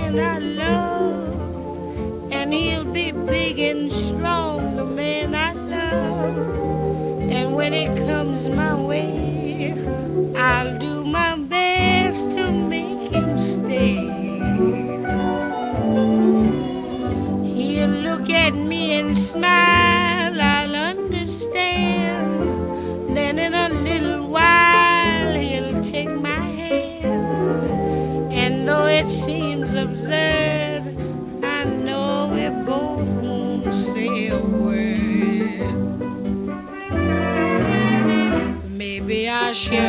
man I love, and he'll be big and strong, the man I love. And when it comes my way, I'll do my best to make him stay. He'll look at me and smile, I'll understand. Then in a little while he'll take my hand. And though it seems absurd, I know we both won't say a word. Maybe I shall